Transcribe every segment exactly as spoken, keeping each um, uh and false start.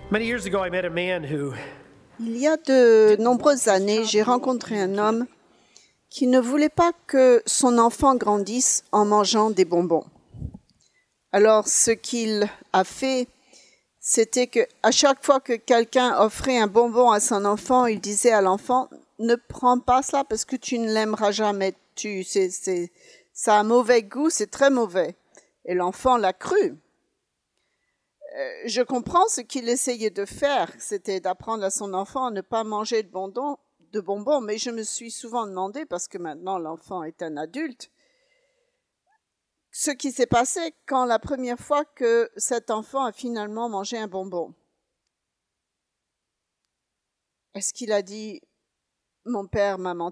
Many years ago, I met a man who Il y a de nombreuses années, j'ai rencontré un homme qui ne voulait pas que son enfant grandisse en mangeant des bonbons. Alors, ce qu'il a fait, c'était que à chaque fois que quelqu'un offrait un bonbon à son enfant, il disait à l'enfant « Ne prends pas cela parce que tu ne l'aimeras jamais. Tu, c'est, c'est, ça a un mauvais goût, c'est très mauvais. » Et l'enfant l'a cru. Euh, je comprends ce qu'il essayait de faire, c'était d'apprendre à son enfant à ne pas manger de bonbons, de bonbons, mais je me suis souvent demandé, parce que maintenant l'enfant est un adulte, ce qui s'est passé quand la première fois que cet enfant a finalement mangé un bonbon. Est-ce qu'il a dit « Mon père m'a menti » ?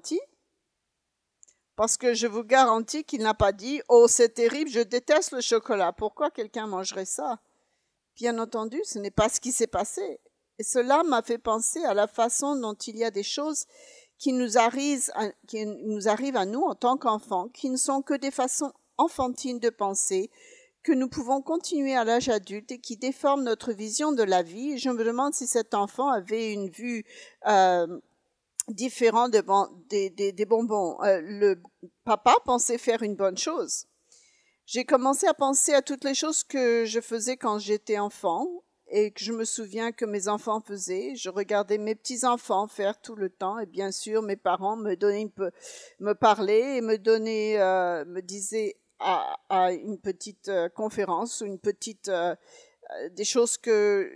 Parce que je vous garantis qu'il n'a pas dit « Oh, c'est terrible, je déteste le chocolat, pourquoi quelqu'un mangerait ça ?» Bien entendu, ce n'est pas ce qui s'est passé. Et cela m'a fait penser à la façon dont il y a des choses qui nous arrivent à, qui nous arrivent à nous en tant qu'enfants, qui ne sont que des façons enfantines de penser, que nous pouvons continuer à l'âge adulte et qui déforment notre vision de la vie. Et je me demande si cet enfant avait une vue euh, différente de bon, des, des, des bonbons. Euh, le papa pensait faire une bonne chose. J'ai commencé à penser à toutes les choses que je faisais quand j'étais enfant et que je me souviens que mes enfants faisaient. Je regardais mes petits-enfants faire tout le temps et bien sûr, mes parents me donnaient une peu, me parlaient et me donnaient, euh, me disaient à, à une petite euh, conférence ou une petite, euh, des choses que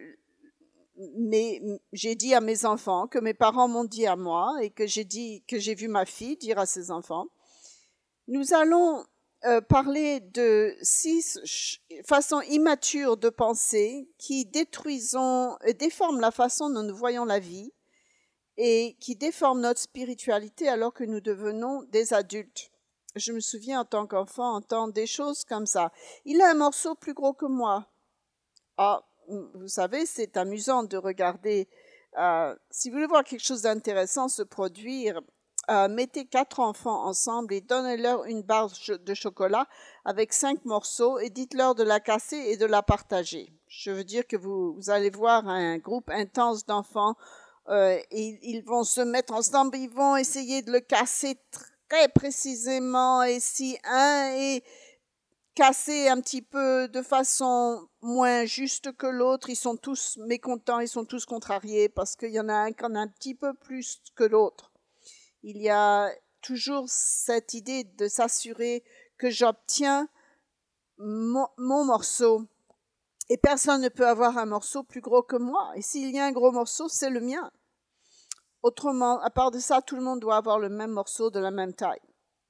mes, j'ai dit à mes enfants, que mes parents m'ont dit à moi et que j'ai dit, que j'ai vu ma fille dire à ses enfants. Nous allons Euh, parler de six façons immatures de penser qui détruisent et déforment la façon dont nous voyons la vie et qui déforment notre spiritualité alors que nous devenons des adultes. Je me souviens en tant qu'enfant entendre des choses comme ça. Il a un morceau plus gros que moi. Ah, vous savez, c'est amusant de regarder. Euh, si vous voulez voir quelque chose d'intéressant se produire, Euh, mettez quatre enfants ensemble et donnez-leur une barre de chocolat avec cinq morceaux et dites-leur de la casser et de la partager. Je veux dire que vous, vous allez voir un groupe intense d'enfants euh, et ils vont se mettre ensemble, ils vont essayer de le casser très précisément et si un est cassé un petit peu de façon moins juste que l'autre, ils sont tous mécontents, ils sont tous contrariés parce qu'il y en a un qui en a un petit peu plus que l'autre. Il y a toujours cette idée de s'assurer que j'obtiens mon, mon morceau. Et personne ne peut avoir un morceau plus gros que moi. Et s'il y a un gros morceau, c'est le mien. Autrement, à part de ça, tout le monde doit avoir le même morceau de la même taille.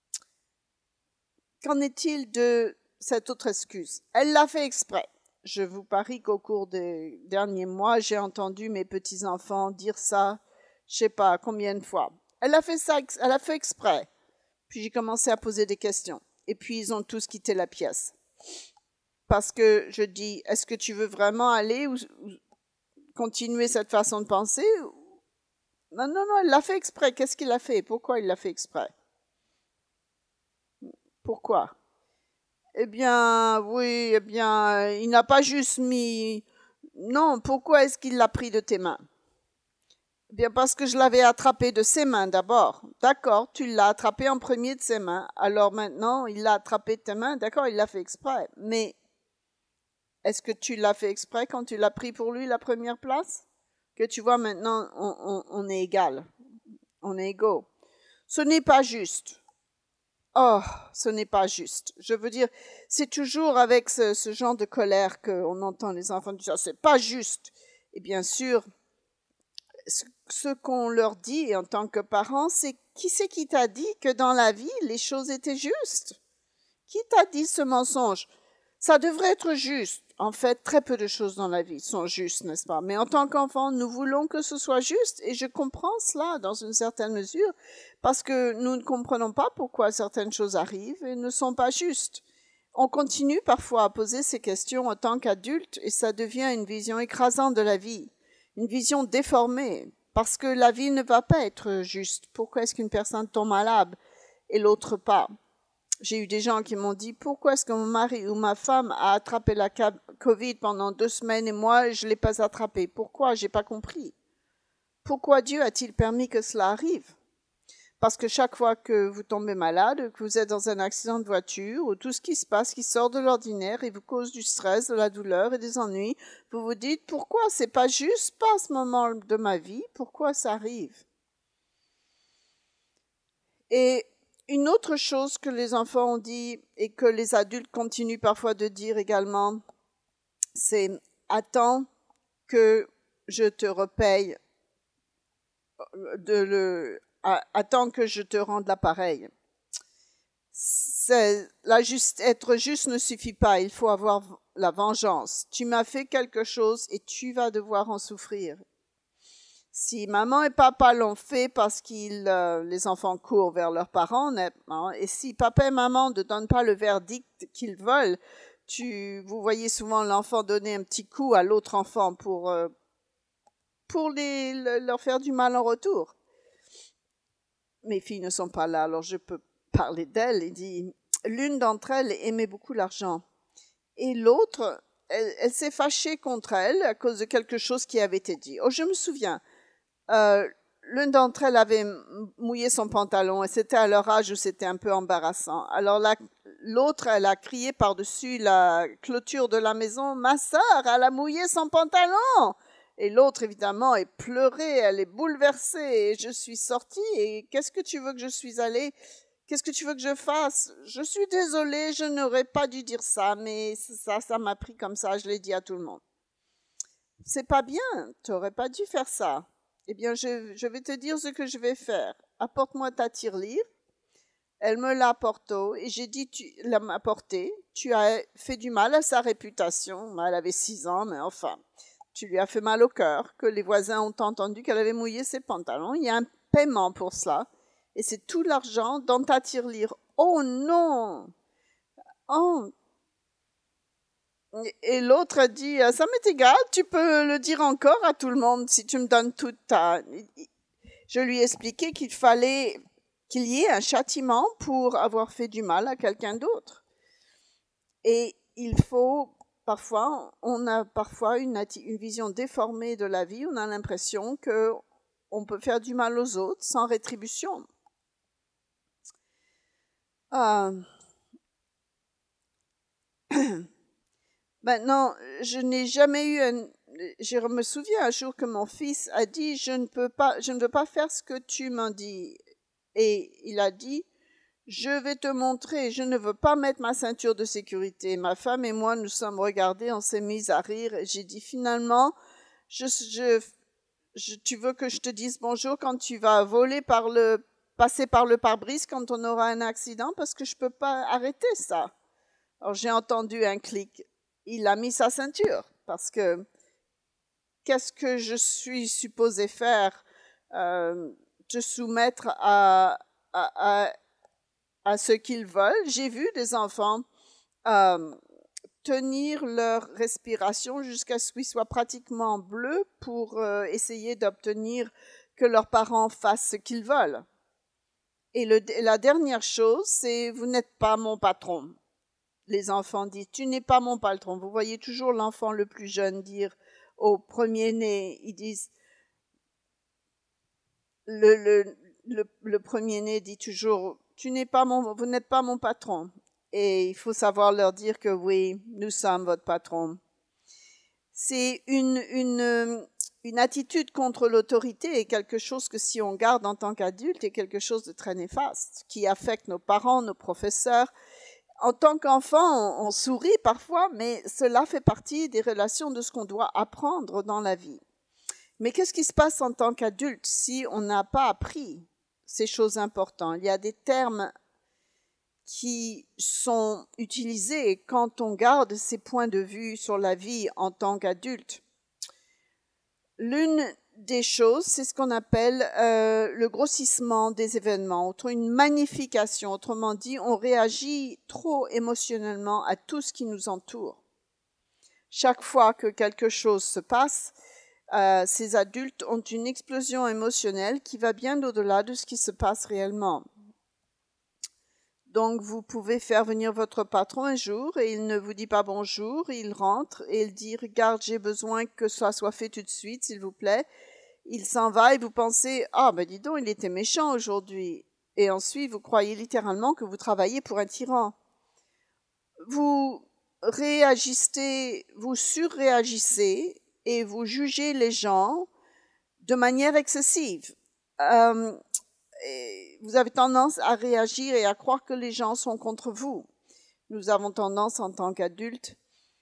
Qu'en est-il de cette autre excuse ? Elle l'a fait exprès. Je vous parie qu'au cours des derniers mois, j'ai entendu mes petits-enfants dire ça, je sais pas combien de fois. Elle a fait ça, elle a fait exprès. Puis j'ai commencé à poser des questions. Et puis ils ont tous quitté la pièce. Parce que je dis, est-ce que tu veux vraiment aller ou, ou continuer cette façon de penser ? Non, non, non, elle l'a fait exprès. Qu'est-ce qu'il a fait ? Pourquoi il l'a fait exprès ? Pourquoi ? Eh bien, oui, eh bien, il n'a pas juste mis... Non, pourquoi est-ce qu'il l'a pris de tes mains ? Bien parce que je l'avais attrapé de ses mains d'abord. D'accord, tu l'as attrapé en premier de ses mains. Alors maintenant, il l'a attrapé de tes mains. D'accord, il l'a fait exprès. Mais est-ce que tu l'as fait exprès quand tu l'as pris pour lui la première place ? Que tu vois maintenant, on, on, on est égal. On est égaux. Ce n'est pas juste. Oh, ce n'est pas juste. Je veux dire, c'est toujours avec ce, ce genre de colère qu'on entend les enfants dire « c'est pas juste ». Et bien sûr, ce qu'on leur dit en tant que parents, c'est qui c'est qui t'a dit que dans la vie, les choses étaient justes ? Qui t'a dit ce mensonge ? Ça devrait être juste. En fait, très peu de choses dans la vie sont justes, n'est-ce pas ? Mais en tant qu'enfants, nous voulons que ce soit juste et je comprends cela dans une certaine mesure parce que nous ne comprenons pas pourquoi certaines choses arrivent et ne sont pas justes. On continue parfois à poser ces questions en tant qu'adultes et ça devient une vision écrasante de la vie, une vision déformée. Parce que la vie ne va pas être juste. Pourquoi est-ce qu'une personne tombe malade et l'autre pas ? J'ai eu des gens qui m'ont dit « Pourquoi est-ce que mon mari ou ma femme a attrapé la Covid pendant deux semaines et moi, je ne l'ai pas attrapé. Pourquoi? Je n'ai pas compris. Pourquoi Dieu a-t-il permis que cela arrive? Parce que chaque fois que vous tombez malade, que vous êtes dans un accident de voiture, ou tout ce qui se passe, qui sort de l'ordinaire et vous cause du stress, de la douleur et des ennuis, vous vous dites, pourquoi? C'est pas juste pas ce moment de ma vie, pourquoi ça arrive? Et une autre chose que les enfants ont dit et que les adultes continuent parfois de dire également, c'est attends que je te repaye, de le, attends que je te rende l'appareil. La juste, être juste ne suffit pas, il faut avoir la vengeance. Tu m'as fait quelque chose et tu vas devoir en souffrir. Si maman et papa l'ont fait parce que euh, les enfants courent vers leurs parents, et si papa et maman ne donnent pas le verdict qu'ils veulent, tu, vous voyez souvent l'enfant donner un petit coup à l'autre enfant pour, euh, pour les, le, leur faire du mal en retour. Mes filles ne sont pas là, alors je peux parler d'elles. Il dit, l'une d'entre elles aimait beaucoup l'argent et l'autre, elle, elle s'est fâchée contre elle à cause de quelque chose qui avait été dit. Oh, je me souviens. Euh, l'une d'entre elles avait mouillé son pantalon et c'était à leur âge où c'était un peu embarrassant. Alors la, l'autre, elle a crié par-dessus la clôture de la maison, « Ma sœur, elle a mouillé son pantalon !» Et l'autre, évidemment, est pleurée, elle est bouleversée. Et je suis sortie et qu'est-ce que tu veux que je suis allée? Qu'est-ce que tu veux que je fasse? Je suis désolée, je n'aurais pas dû dire ça, mais ça, ça m'a pris comme ça, je l'ai dit à tout le monde. C'est pas bien, tu n'aurais pas dû faire ça. Eh bien, je, je vais te dire ce que je vais faire. Apporte-moi ta tirelire. Elle me l'a apportée et j'ai dit, tu l'as apportée. Tu as fait du mal à sa réputation. Elle avait six ans, mais enfin, tu lui as fait mal au cœur, que les voisins ont entendu qu'elle avait mouillé ses pantalons. Il y a un paiement pour cela. Et c'est tout l'argent dans ta tirelire. Oh non! Oh! Et l'autre a dit, ça m'est égal, tu peux le dire encore à tout le monde si tu me donnes toute ta... Je lui ai expliqué qu'il fallait qu'il y ait un châtiment pour avoir fait du mal à quelqu'un d'autre. Et il faut, parfois, on a parfois une, une vision déformée de la vie, on a l'impression qu'on peut faire du mal aux autres sans rétribution. Euh... Maintenant, je n'ai jamais eu un... Je me souviens un jour que mon fils a dit, je ne peux pas, je ne veux pas faire ce que tu m'as dit. Et il a dit, je vais te montrer, je ne veux pas mettre ma ceinture de sécurité. Ma femme et moi, nous sommes regardés, on s'est mis à rire. Et j'ai dit, finalement, je, je, je, tu veux que je te dise bonjour quand tu vas voler par le, passer par le pare-brise quand on aura un accident, parce que je ne peux pas arrêter ça. Alors j'ai entendu un clic. Il a mis sa ceinture, parce que qu'est-ce que je suis supposée faire? euh, Te soumettre à, à, à, à ce qu'ils veulent. J'ai vu des enfants euh, tenir leur respiration jusqu'à ce qu'ils soient pratiquement bleus pour euh, essayer d'obtenir que leurs parents fassent ce qu'ils veulent. Et le, la dernière chose, c'est « vous n'êtes pas mon patron ». Les enfants disent « tu n'es pas mon patron ». Vous voyez toujours l'enfant le plus jeune dire au premier-né, ils disent le, le, le, le premier-né dit toujours « tu n'es pas mon, vous n'êtes pas mon patron ». Et il faut savoir leur dire que oui, nous sommes votre patron. C'est une, une, une attitude contre l'autorité et quelque chose que si on garde en tant qu'adulte est quelque chose de très néfaste, qui affecte nos parents, nos professeurs. En tant qu'enfant, on, on sourit parfois, mais cela fait partie des relations de ce qu'on doit apprendre dans la vie. Mais qu'est-ce qui se passe en tant qu'adulte si on n'a pas appris ces choses importantes? Il y a des termes qui sont utilisés quand on garde ces points de vue sur la vie en tant qu'adulte. L'une des choses, c'est ce qu'on appelle euh, le grossissement des événements, une magnification. Autrement dit, on réagit trop émotionnellement à tout ce qui nous entoure. Chaque fois que quelque chose se passe, euh, ces adultes ont une explosion émotionnelle qui va bien au-delà de ce qui se passe réellement. Donc, vous pouvez faire venir votre patron un jour et il ne vous dit pas bonjour, il rentre et il dit « Regarde, j'ai besoin que ça soit fait tout de suite, s'il vous plaît. » Il s'en va et vous pensez « Ah, ben dis donc, il était méchant aujourd'hui. » Et ensuite, vous croyez littéralement que vous travaillez pour un tyran. Vous réagissez, vous surréagissez et vous jugez les gens de manière excessive. Euh, et vous avez tendance à réagir et à croire que les gens sont contre vous. Nous avons tendance en tant qu'adultes,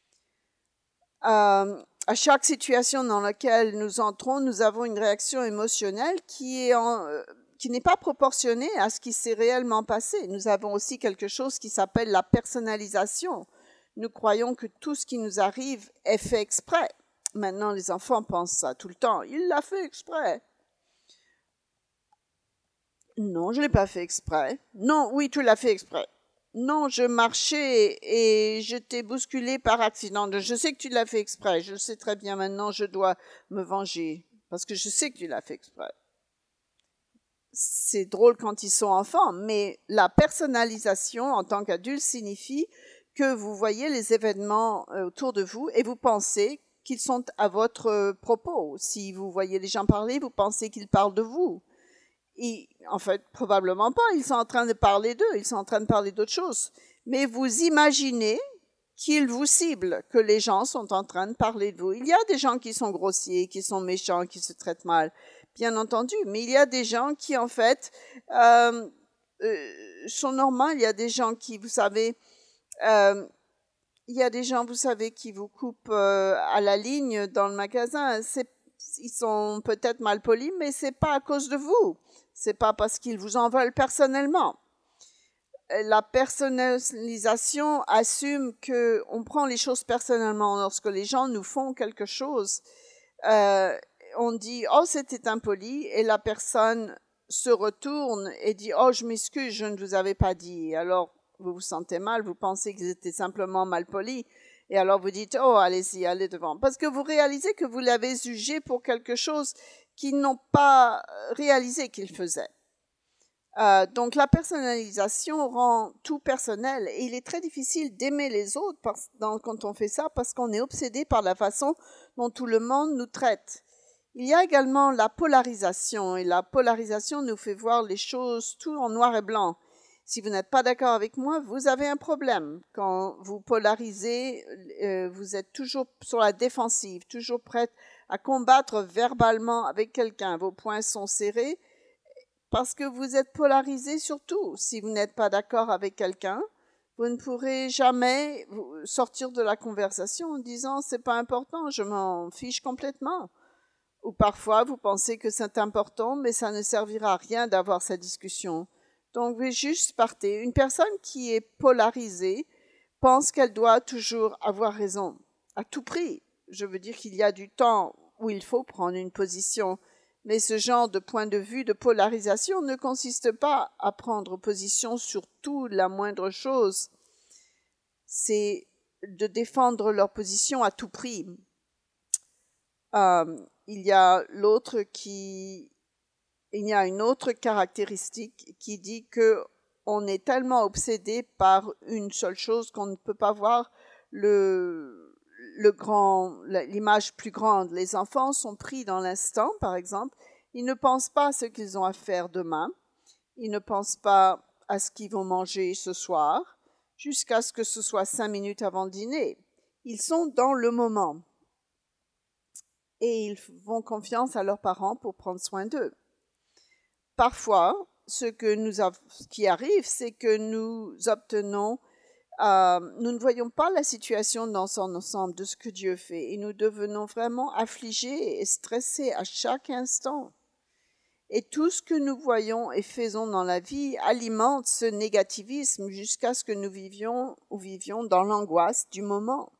euh, à chaque situation dans laquelle nous entrons, nous avons une réaction émotionnelle qui est en, euh, qui n'est pas proportionnée à ce qui s'est réellement passé. Nous avons aussi quelque chose qui s'appelle la personnalisation. Nous croyons que tout ce qui nous arrive est fait exprès. Maintenant, les enfants pensent ça tout le temps. Il l'a fait exprès. Non, je ne l'ai pas fait exprès. Non, oui, tu l'as fait exprès. Non, je marchais et je t'ai bousculé par accident. Je sais que tu l'as fait exprès. Je le sais très bien maintenant, je dois me venger. Parce que je sais que tu l'as fait exprès. C'est drôle quand ils sont enfants, mais la personnalisation en tant qu'adulte signifie que vous voyez les événements autour de vous et vous pensez qu'ils sont à votre propos. Si vous voyez les gens parler, vous pensez qu'ils parlent de vous. Et, en fait, probablement pas. Ils sont en train de parler d'eux, ils sont en train de parler d'autre chose. Mais vous imaginez qu'ils vous ciblent, que les gens sont en train de parler de vous. Il y a des gens qui sont grossiers, qui sont méchants, qui se traitent mal, bien entendu. Mais il y a des gens qui, en fait, euh, euh, sont normaux. Il y a des gens qui, vous savez, euh, il y a des gens, vous savez, qui vous coupent euh, à la ligne dans le magasin. C'est, ils sont peut-être mal polis, mais c'est pas à cause de vous. C'est pas parce qu'ils vous en veulent personnellement. La personnalisation assume que on prend les choses personnellement. Lorsque les gens nous font quelque chose, euh, on dit « Oh, c'était impoli » et la personne se retourne et dit « Oh, je m'excuse, je ne vous avais pas dit. » Alors, vous vous sentez mal, vous pensez qu'ils étaient simplement mal polis. Et alors, vous dites « Oh, allez-y, allez devant. » Parce que vous réalisez que vous l'avez jugé pour quelque chose qu'ils n'ont pas réalisé qu'ils faisaient. Euh, donc la personnalisation rend tout personnel et il est très difficile d'aimer les autres parce, dans, quand on fait ça parce qu'on est obsédé par la façon dont tout le monde nous traite. Il y a également la polarisation et la polarisation nous fait voir les choses tout en noir et blanc. Si vous n'êtes pas d'accord avec moi, vous avez un problème. Quand vous polarisez, euh, vous êtes toujours sur la défensive, toujours prête à combattre verbalement avec quelqu'un. Vos poings sont serrés parce que vous êtes polarisé sur tout. Si vous n'êtes pas d'accord avec quelqu'un, vous ne pourrez jamais sortir de la conversation en disant « c'est pas important, je m'en fiche complètement ». Ou parfois, vous pensez que c'est important, mais ça ne servira à rien d'avoir cette discussion. Donc, vous juste partez. Une personne qui est polarisée pense qu'elle doit toujours avoir raison, à tout prix. Je veux dire qu'il y a du temps où il faut prendre une position, mais ce genre de point de vue de polarisation ne consiste pas à prendre position sur tout, la moindre chose. C'est de défendre leur position à tout prix. Euh, il y a l'autre qui... Il y a une autre caractéristique qui dit que on est tellement obsédé par une seule chose qu'on ne peut pas voir le, le grand, l'image plus grande. Les enfants sont pris dans l'instant, par exemple. Ils ne pensent pas à ce qu'ils ont à faire demain. Ils ne pensent pas à ce qu'ils vont manger ce soir, jusqu'à ce que ce soit cinq minutes avant le dîner. Ils sont dans le moment. Et ils font confiance à leurs parents pour prendre soin d'eux. Parfois, ce, que nous a, ce qui arrive, c'est que nous obtenons, euh, nous ne voyons pas la situation dans son ensemble de ce que Dieu fait et nous devenons vraiment affligés et stressés à chaque instant. Et tout ce que nous voyons et faisons dans la vie alimente ce négativisme jusqu'à ce que nous vivions ou vivions dans l'angoisse du moment.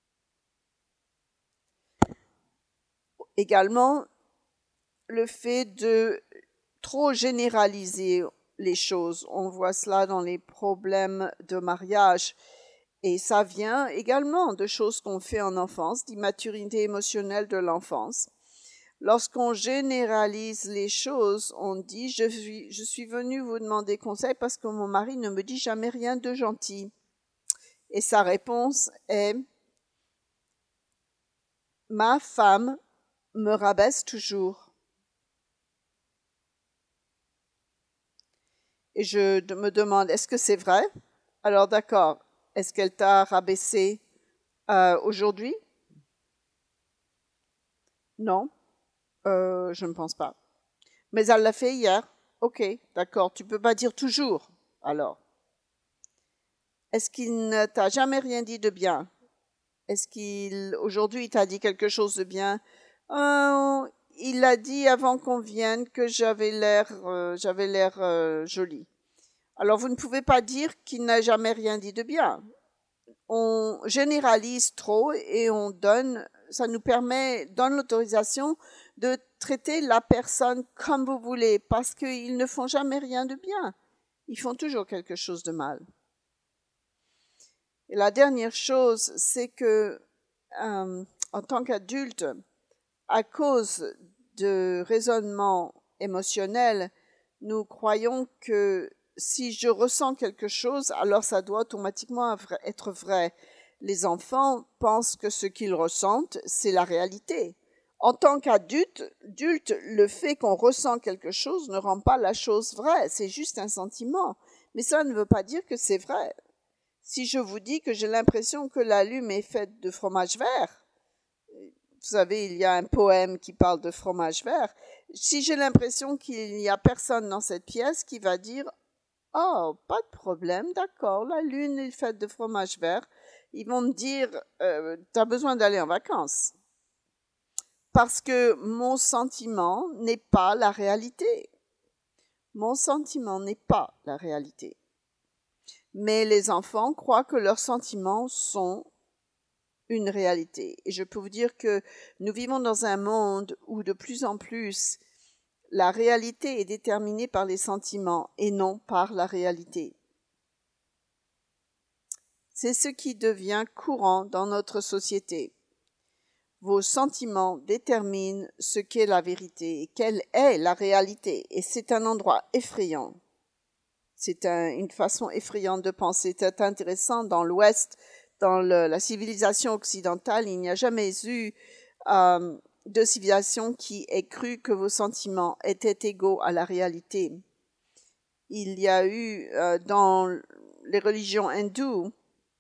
Également, le fait de trop généraliser les choses. On voit cela dans les problèmes de mariage. Et ça vient également de choses qu'on fait en enfance, d'immaturité émotionnelle de l'enfance. Lorsqu'on généralise les choses, on dit je suis, je suis venu vous demander conseil parce que mon mari ne me dit jamais rien de gentil. Et sa réponse est ma femme me rabaisse toujours. Et je me demande, est-ce que c'est vrai? Alors d'accord, est-ce qu'elle t'a rabaissé euh, aujourd'hui? Non, euh, je ne pense pas. Mais elle l'a fait hier. Ok, d'accord, tu peux pas dire toujours. Alors, est-ce qu'il ne t'a jamais rien dit de bien? Est-ce qu'il, aujourd'hui, il t'a dit quelque chose de bien? euh, Il a dit avant qu'on vienne que j'avais l'air, euh, j'avais l'air euh, jolie. Alors, vous ne pouvez pas dire qu'il n'a jamais rien dit de bien. On généralise trop et on donne, ça nous permet, donne l'autorisation de traiter la personne comme vous voulez, parce qu'ils ne font jamais rien de bien. Ils font toujours quelque chose de mal. Et la dernière chose, c'est que, euh, en tant qu'adulte, à cause de raisonnements émotionnels, nous croyons que si je ressens quelque chose, alors ça doit automatiquement être vrai. Les enfants pensent que ce qu'ils ressentent, c'est la réalité. En tant qu'adulte, adulte, le fait qu'on ressent quelque chose ne rend pas la chose vraie, c'est juste un sentiment. Mais ça ne veut pas dire que c'est vrai. Si je vous dis que j'ai l'impression que la lune est faite de fromage vert, vous savez, il y a un poème qui parle de fromage vert, si j'ai l'impression qu'il n'y a personne dans cette pièce qui va dire « Oh, pas de problème, d'accord, la lune est faite de fromage vert », ils vont me dire euh, « Tu as besoin d'aller en vacances ». Parce que mon sentiment n'est pas la réalité. Mon sentiment n'est pas la réalité. Mais les enfants croient que leurs sentiments sont une réalité. Et je peux vous dire que nous vivons dans un monde où de plus en plus la réalité est déterminée par les sentiments et non par la réalité. C'est ce qui devient courant dans notre société. Vos sentiments déterminent ce qu'est la vérité et quelle est la réalité. Et c'est un endroit effrayant. C'est un, une façon effrayante de penser. C'est intéressant, dans l'Ouest, dans le, la civilisation occidentale, il n'y a jamais eu euh, de civilisation qui ait cru que vos sentiments étaient égaux à la réalité. Il y a eu, euh, dans les religions hindoues,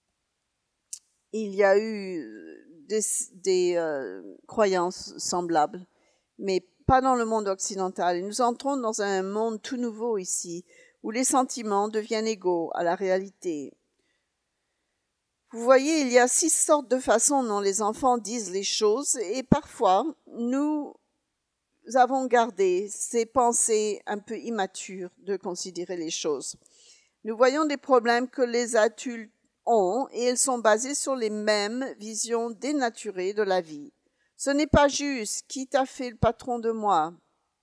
il y a eu des, des euh, croyances semblables, mais pas dans le monde occidental. Et nous entrons dans un monde tout nouveau ici, où les sentiments deviennent égaux à la réalité. Vous voyez, il y a six sortes de façons dont les enfants disent les choses, et parfois, nous avons gardé ces pensées un peu immatures de considérer les choses. Nous voyons des problèmes que les adultes ont, et elles sont basées sur les mêmes visions dénaturées de la vie. Ce n'est pas juste, qui t'a fait le patron de moi?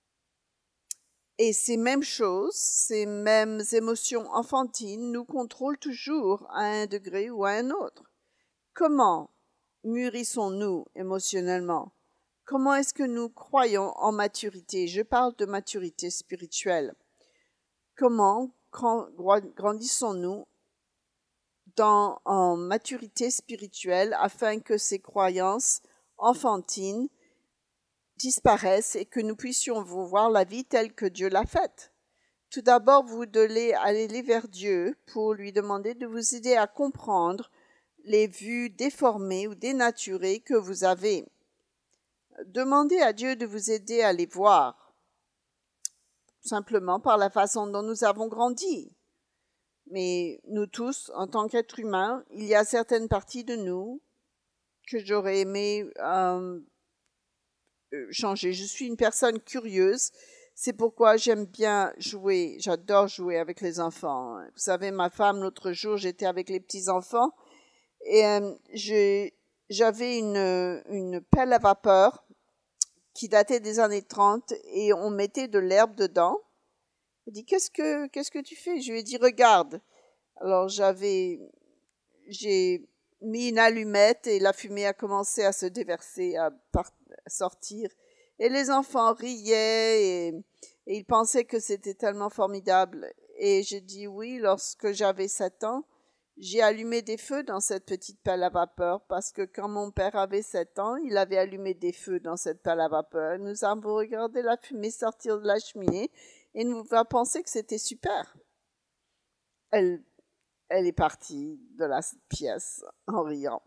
Et ces mêmes choses, ces mêmes émotions enfantines nous contrôlent toujours à un degré ou à un autre. Comment mûrissons-nous émotionnellement? Comment est-ce que nous croyons en maturité? Je parle de maturité spirituelle. Comment grandissons-nous dans, en maturité spirituelle afin que ces croyances enfantines disparaissent et que nous puissions voir la vie telle que Dieu l'a faite? Tout d'abord, vous devez aller vers Dieu pour lui demander de vous aider à comprendre les vues déformées ou dénaturées que vous avez. Demandez à Dieu de vous aider à les voir, simplement par la façon dont nous avons grandi. Mais nous tous, en tant qu'êtres humains, il y a certaines parties de nous que j'aurais aimé euh, changer. Je suis une personne curieuse, c'est pourquoi j'aime bien jouer, j'adore jouer avec les enfants. Vous savez, ma femme, l'autre jour, j'étais avec les petits-enfants et euh, j'ai, j'avais une, une pelle à vapeur qui datait des années trente et on mettait de l'herbe dedans. Elle dit, qu'est-ce que, qu'est-ce que tu fais? Je lui ai dit, regarde. Alors j'avais, j'ai mis une allumette et la fumée a commencé à se déverser, à, part, à sortir. Et les enfants riaient et, et ils pensaient que c'était tellement formidable. Et j'ai dit oui, lorsque j'avais sept ans, j'ai allumé des feux dans cette petite pelle à vapeur parce que quand mon père avait sept ans, il avait allumé des feux dans cette pelle à vapeur. Nous avons regardé la fumée sortir de la cheminée et nous avons pensé que c'était super. Elle, elle est partie de la pièce en riant.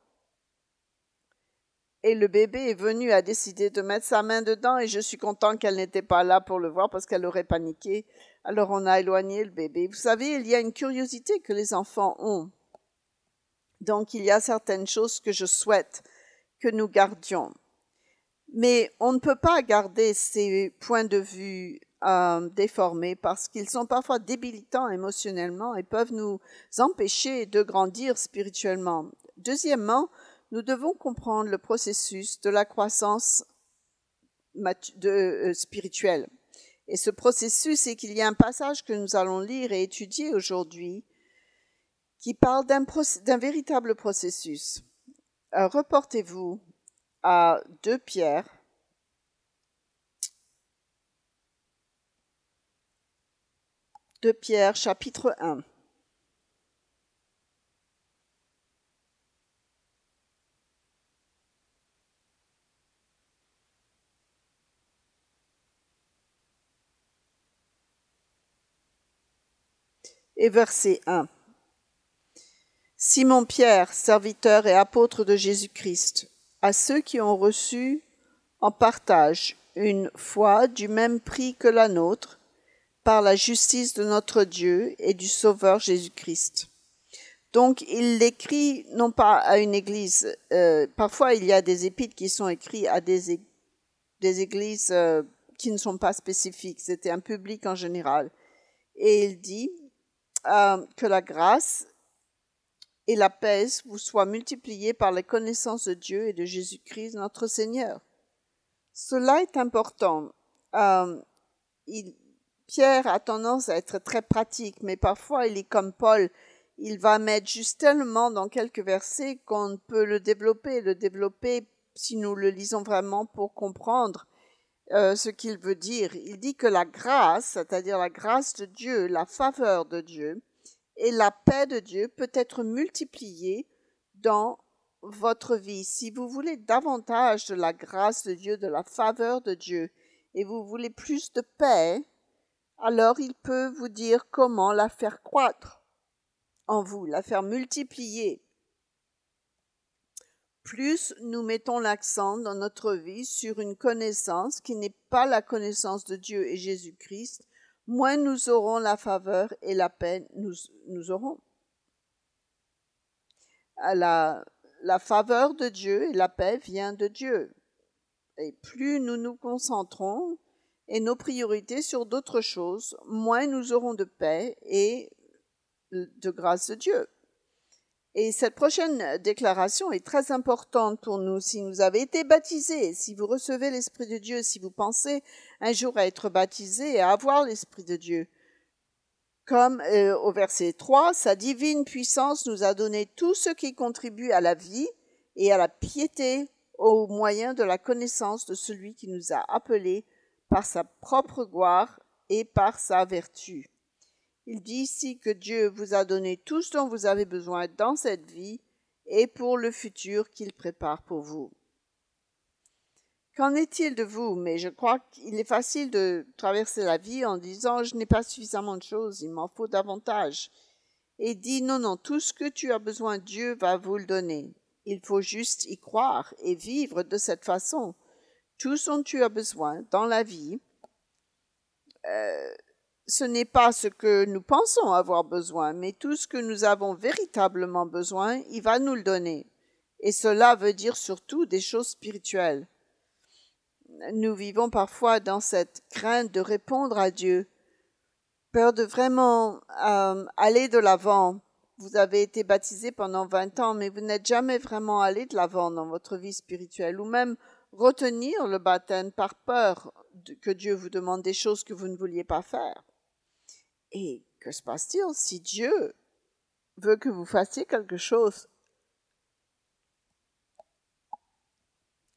Et le bébé est venu à décider de mettre sa main dedans et je suis content qu'elle n'était pas là pour le voir parce qu'elle aurait paniqué. Alors on a éloigné le bébé. Vous savez, il y a une curiosité que les enfants ont. Donc il y a certaines choses que je souhaite que nous gardions. Mais on ne peut pas garder ces points de vue euh, déformés parce qu'ils sont parfois débilitants émotionnellement et peuvent nous empêcher de grandir spirituellement. Deuxièmement, nous devons comprendre le processus de la croissance de, euh, spirituelle. Et ce processus, c'est qu'il y a un passage que nous allons lire et étudier aujourd'hui qui parle d'un, d'un véritable processus. Euh, reportez-vous à deux Pierre, deux Pierre chapitre un. Et verset un. Simon-Pierre, serviteur et apôtre de Jésus-Christ, à ceux qui ont reçu en partage une foi du même prix que la nôtre, par la justice de notre Dieu et du Sauveur Jésus-Christ. Donc, il l'écrit non pas à une église, euh, parfois il y a des épîtres qui sont écrits à des, é- des églises euh, qui ne sont pas spécifiques, c'était un public en général. Et il dit euh, que la grâce et la paix vous soient multipliées par la connaissance de Dieu et de Jésus-Christ notre Seigneur. Cela est important. Euh, il, Pierre a tendance à être très pratique, mais parfois il est comme Paul. Il va mettre juste tellement dans quelques versets qu'on peut le développer, le développer si nous le lisons vraiment pour comprendre euh, ce qu'il veut dire. Il dit que la grâce, c'est-à-dire la grâce de Dieu, la faveur de Dieu et la paix de Dieu peut être multipliée dans votre vie. Si vous voulez davantage de la grâce de Dieu, de la faveur de Dieu, et vous voulez plus de paix, alors il peut vous dire comment la faire croître en vous, la faire multiplier. Plus nous mettons l'accent dans notre vie sur une connaissance qui n'est pas la connaissance de Dieu et Jésus-Christ, moins nous aurons la faveur et la paix, nous, nous aurons. La, la faveur de Dieu et la paix vient de Dieu. Et plus nous nous concentrons et nos priorités sur d'autres choses, moins nous aurons de paix et de grâce de Dieu. Et cette prochaine déclaration est très importante pour nous. Si vous avez été baptisés, si vous recevez l'Esprit de Dieu, si vous pensez un jour à être baptisé et à avoir l'Esprit de Dieu, comme euh, au verset trois, sa divine puissance nous a donné tout ce qui contribue à la vie et à la piété au moyen de la connaissance de celui qui nous a appelés par sa propre gloire et par sa vertu. Il dit ici que Dieu vous a donné tout ce dont vous avez besoin dans cette vie et pour le futur qu'il prépare pour vous. Qu'en est-il de vous? Mais je crois qu'il est facile de traverser la vie en disant « je n'ai pas suffisamment de choses, il m'en faut davantage ». Et il dit « non, non, tout ce que tu as besoin, Dieu va vous le donner. Il faut juste y croire et vivre de cette façon. Tout ce dont tu as besoin dans la vie, euh, ce n'est pas ce que nous pensons avoir besoin, mais tout ce que nous avons véritablement besoin, il va nous le donner. Et cela veut dire surtout des choses spirituelles. Nous vivons parfois dans cette crainte de répondre à Dieu, peur de vraiment euh, aller de l'avant. Vous avez été baptisé pendant vingt ans, mais vous n'êtes jamais vraiment allé de l'avant dans votre vie spirituelle, ou même retenir le baptême par peur de, que Dieu vous demande des choses que vous ne vouliez pas faire. Et que se passe-t-il si Dieu veut que vous fassiez quelque chose?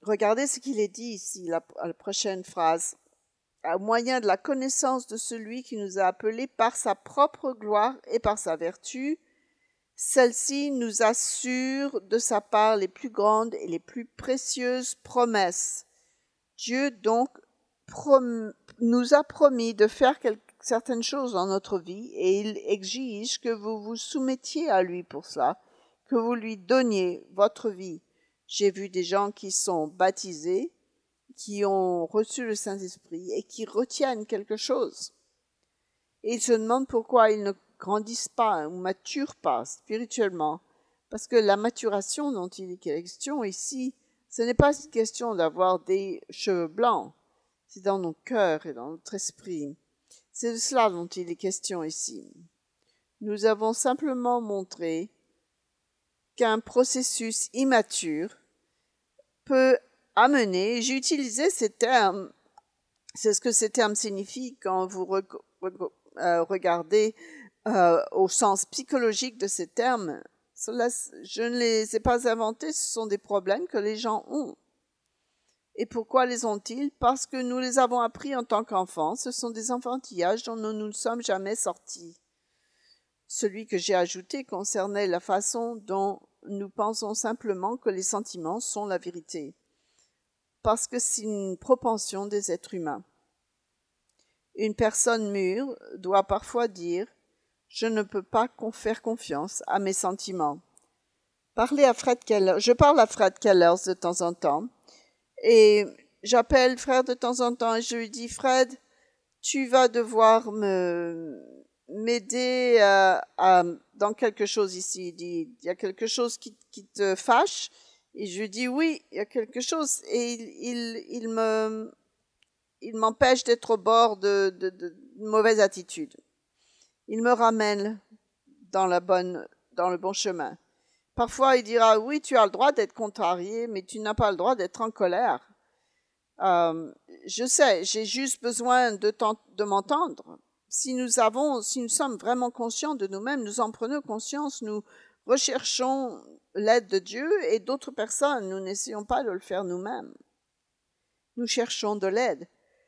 regardez ce qu'il est dit ici, la, la prochaine phrase. Au moyen de la connaissance de celui qui nous a appelés par sa propre gloire et par sa vertu, celle-ci nous assure de sa part les plus grandes et les plus précieuses promesses. Dieu donc prom- nous a promis de faire quelque, certaines choses dans notre vie et il exige que vous vous soumettiez à lui pour cela, que vous lui donniez votre vie. J'ai vu des gens qui sont baptisés, qui ont reçu le Saint-Esprit et qui retiennent quelque chose. Et ils se demandent pourquoi ils ne grandissent pas ou maturent pas spirituellement. Parce que la maturation dont il est question ici, ce n'est pas une question d'avoir des cheveux blancs. C'est dans nos cœurs et dans notre esprit. C'est de cela dont il est question ici. Nous avons simplement montré qu'un processus immature peut amener, j'ai utilisé ces termes, c'est ce que ces termes signifient quand vous re, re, euh, regardez euh, au sens psychologique de ces termes. Cela, je ne les ai pas inventés, ce sont des problèmes que les gens ont. Et pourquoi les ont-ils? Parce que nous les avons appris en tant qu'enfants, ce sont des enfantillages dont nous ne sommes jamais sortis. Celui que j'ai ajouté concernait la façon dont nous pensons simplement que les sentiments sont la vérité. Parce que c'est une propension des êtres humains. Une personne mûre doit parfois dire « Je ne peux pas faire confiance à mes sentiments ». Parler à Fred Keller, je parle à Fred Keller de temps en temps et j'appelle Fred de temps en temps et je lui dis « Fred, tu vas devoir me m'aider à, à, dans quelque chose ici. Il dit « Il y a quelque chose qui, qui te fâche ?» Et je lui dis oui, il y a quelque chose et il, il, il me, il m'empêche d'être au bord de, de, de, de mauvaise attitude. Il me ramène dans la bonne, dans le bon chemin. Parfois, il dira oui, tu as le droit d'être contrarié, mais tu n'as pas le droit d'être en colère. Euh, je sais, j'ai juste besoin de, de m'entendre. Si nous avons, si nous sommes vraiment conscients de nous-mêmes, nous en prenons conscience, nous recherchons l'aide de Dieu et d'autres personnes. Nous n'essayons pas de le faire nous-mêmes. Nous cherchons de l'aide.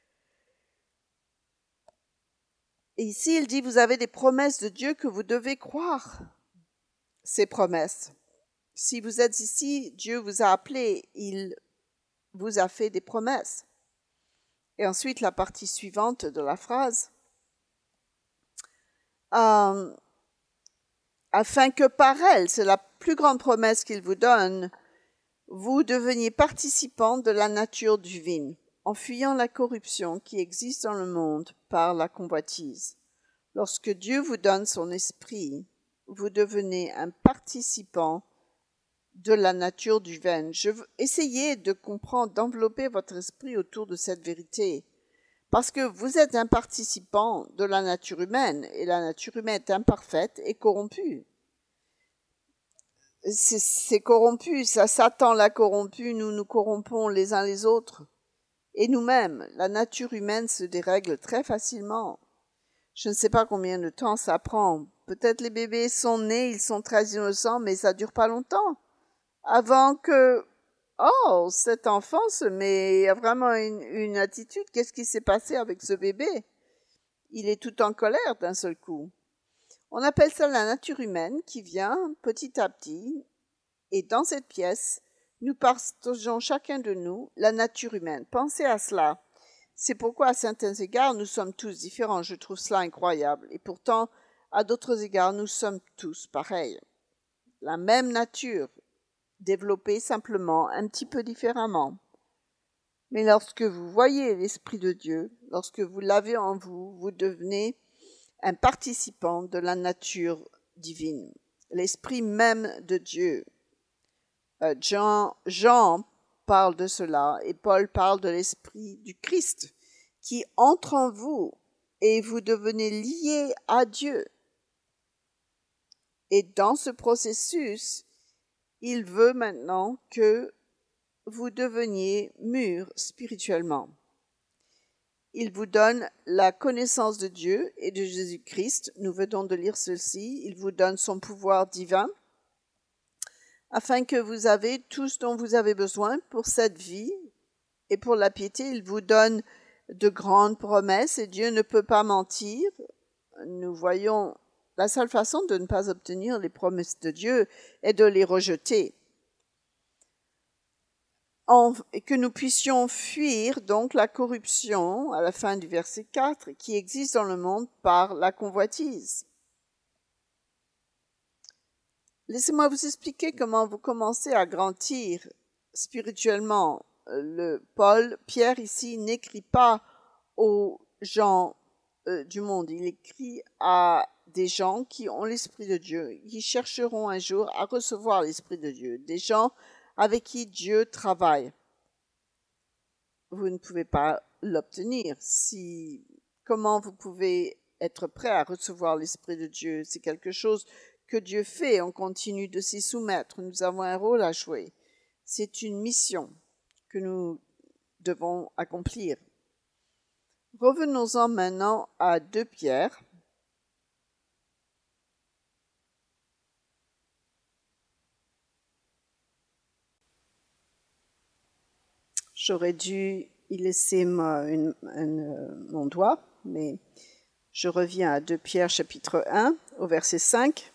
Et ici, il dit, vous avez des promesses de Dieu que vous devez croire. Ces promesses. Si vous êtes ici, Dieu vous a appelé, il vous a fait des promesses. Et ensuite, la partie suivante de la phrase. Euh, afin que par elle, c'est la plus grande promesse qu'il vous donne, vous deveniez participants de la nature divine, en fuyant la corruption qui existe dans le monde par la convoitise. Lorsque Dieu vous donne son esprit, vous devenez un participant de la nature divine. Je veux essayer de comprendre, d'envelopper votre esprit autour de cette vérité, parce que vous êtes un participant de la nature humaine, et la nature humaine est imparfaite et corrompue. C'est, c'est corrompu, ça, Satan l'a corrompu, nous nous corrompons les uns les autres. Et nous-mêmes, la nature humaine se dérègle très facilement. Je ne sais pas combien de temps ça prend. Peut-être les bébés sont nés, ils sont très innocents, mais ça dure pas longtemps. Avant que, oh, cet enfant se met a vraiment une, une attitude, qu'est-ce qui s'est passé avec ce bébé? Il est tout en colère d'un seul coup. On appelle ça la nature humaine qui vient petit à petit, et dans cette pièce, nous partageons chacun de nous la nature humaine. Pensez à cela. C'est pourquoi à certains égards, nous sommes tous différents. Je trouve cela incroyable. Et pourtant, à d'autres égards, nous sommes tous pareils. La même nature, développée simplement un petit peu différemment. Mais lorsque vous voyez l'Esprit de Dieu, lorsque vous l'avez en vous, vous devenez un participant de la nature divine, l'Esprit même de Dieu. Euh, Jean, Jean parle de cela et Paul parle de l'Esprit du Christ qui entre en vous et vous devenez liés à Dieu. Et dans ce processus, il veut maintenant que vous deveniez mûrs spirituellement. Il vous donne la connaissance de Dieu et de Jésus-Christ. Nous venons de lire ceci. Il vous donne son pouvoir divin afin que vous avez tout ce dont vous avez besoin pour cette vie et pour la piété. Il vous donne de grandes promesses et Dieu ne peut pas mentir. Nous voyons la seule façon de ne pas obtenir les promesses de Dieu est de les rejeter. En, et que nous puissions fuir donc la corruption, à la fin du verset quatre, qui existe dans le monde par la convoitise. Laissez-moi vous expliquer comment vous commencez à grandir spirituellement. Le Paul, Pierre ici, n'écrit pas aux gens euh, du monde, il écrit à des gens qui ont l'Esprit de Dieu, qui chercheront un jour à recevoir l'Esprit de Dieu, des gens avec qui Dieu travaille. Vous ne pouvez pas l'obtenir. Si, comment vous pouvez être prêt à recevoir l'Esprit de Dieu? C'est quelque chose que Dieu fait, on continue de s'y soumettre, nous avons un rôle à jouer. C'est une mission que nous devons accomplir. Revenons-en maintenant à deux Pierre. J'aurais dû y laisser ma, une, une, mon doigt, mais je reviens à deux Pierre chapitre un, au verset cinq.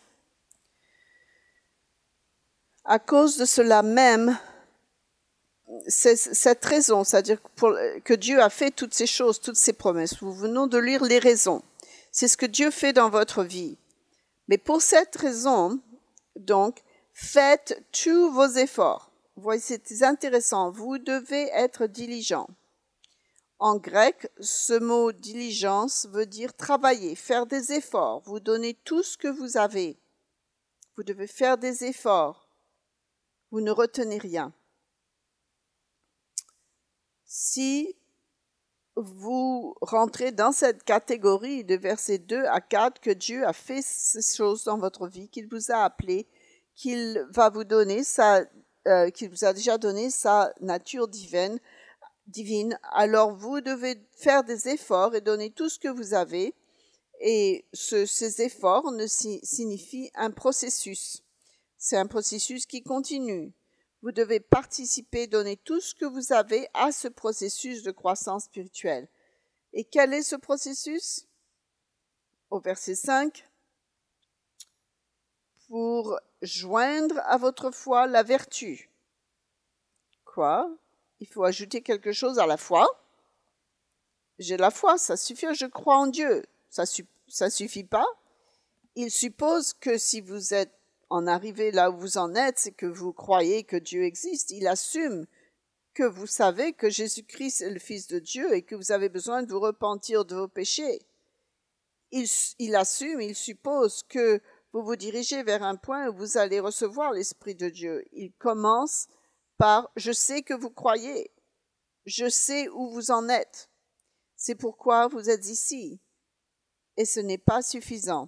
À cause de cela même, c'est cette raison, c'est-à-dire pour, que Dieu a fait toutes ces choses, toutes ces promesses. Nous venons de lire les raisons. C'est ce que Dieu fait dans votre vie. Mais pour cette raison, donc, faites tous vos efforts. Vous voyez, c'est intéressant. Vous devez être diligent. En grec, ce mot diligence veut dire travailler, faire des efforts. Vous donnez tout ce que vous avez. Vous devez faire des efforts. Vous ne retenez rien. Si vous rentrez dans cette catégorie de versets deux à quatre, que Dieu a fait ces choses dans votre vie, qu'il vous a appelé, qu'il va vous donner sa, euh, qu'il vous a déjà donné sa nature divine, divine, alors vous devez faire des efforts et donner tout ce que vous avez. Et ce, ces efforts ne si, signifient un processus. C'est un processus qui continue. Vous devez participer, donner tout ce que vous avez à ce processus de croissance spirituelle. Et quel est ce processus? Au verset cinq, pour joindre à votre foi la vertu. Quoi? Il faut ajouter quelque chose à la foi? J'ai la foi, ça suffit, je crois en Dieu. Ça ne suffit pas? Il suppose que si vous êtes en arrivé là où vous en êtes, c'est que vous croyez que Dieu existe. Il assume que vous savez que Jésus-Christ est le Fils de Dieu et que vous avez besoin de vous repentir de vos péchés. Il, il assume, il suppose que vous vous dirigez vers un point où vous allez recevoir l'Esprit de Dieu. Il commence par « je sais que vous croyez, je sais où vous en êtes, c'est pourquoi vous êtes ici ». Et ce n'est pas suffisant.